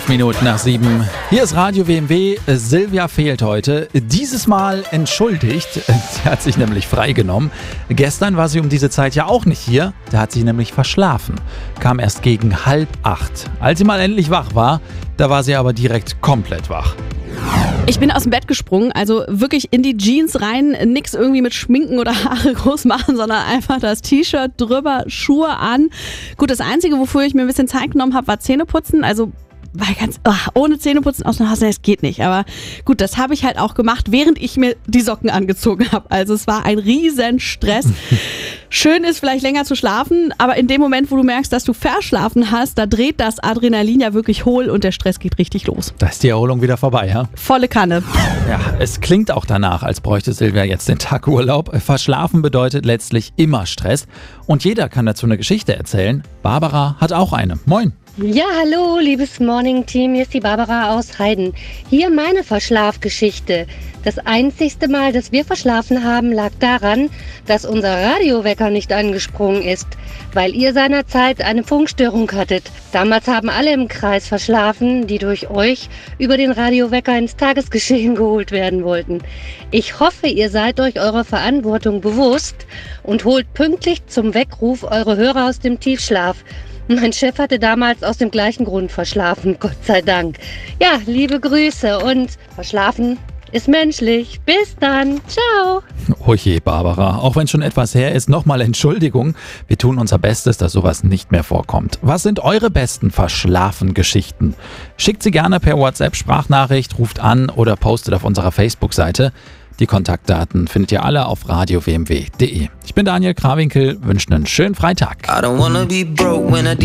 7:11. Hier ist Radio WMW. Silvia fehlt heute. Dieses Mal entschuldigt. Sie hat sich nämlich freigenommen. Gestern war sie um diese Zeit ja auch nicht hier. Da hat sie nämlich verschlafen. Kam erst gegen 7:30. Als sie mal endlich wach war, da war sie aber direkt komplett wach. Ich bin aus dem Bett gesprungen, also wirklich in die Jeans rein, nix irgendwie mit Schminken oder Haare groß machen, sondern einfach das T-Shirt drüber, Schuhe an. Gut, das Einzige, wofür ich mir ein bisschen Zeit genommen habe, war Zähneputzen, also weil ohne Zähneputzen aus dem Haus, das geht nicht. Aber gut, das habe ich halt auch gemacht, während ich mir die Socken angezogen habe. Also es war ein riesen Stress. Schön ist vielleicht länger zu schlafen, aber in dem Moment, wo du merkst, dass du verschlafen hast, da dreht das Adrenalin ja wirklich hohl und der Stress geht richtig los. Da ist die Erholung wieder vorbei, ja? Volle Kanne. Ja, es klingt auch danach, als bräuchte Silvia jetzt den Tag Urlaub. Verschlafen bedeutet letztlich immer Stress. Und jeder kann dazu eine Geschichte erzählen. Barbara hat auch eine. Moin. Ja, hallo, liebes Morning-Team, hier ist die Barbara aus Heiden. Hier meine Verschlafgeschichte. Das einzigste Mal, dass wir verschlafen haben, lag daran, dass unser Radiowecker nicht angesprungen ist, weil ihr seinerzeit eine Funkstörung hattet. Damals haben alle im Kreis verschlafen, die durch euch über den Radiowecker ins Tagesgeschehen geholt werden wollten. Ich hoffe, ihr seid euch eurer Verantwortung bewusst und holt pünktlich zum Weckruf eure Hörer aus dem Tiefschlaf. Mein Chef hatte damals aus dem gleichen Grund verschlafen, Gott sei Dank. Ja, liebe Grüße und verschlafen ist menschlich. Bis dann. Ciao. Oh je, Barbara. Auch wenn schon etwas her ist, nochmal Entschuldigung. Wir tun unser Bestes, dass sowas nicht mehr vorkommt. Was sind eure besten Verschlafen-Geschichten? Schickt sie gerne per WhatsApp-Sprachnachricht, ruft an oder postet auf unserer Facebook-Seite. Die Kontaktdaten findet ihr alle auf radiowmw.de. Ich bin Daniel Krawinkel, wünsche einen schönen Freitag.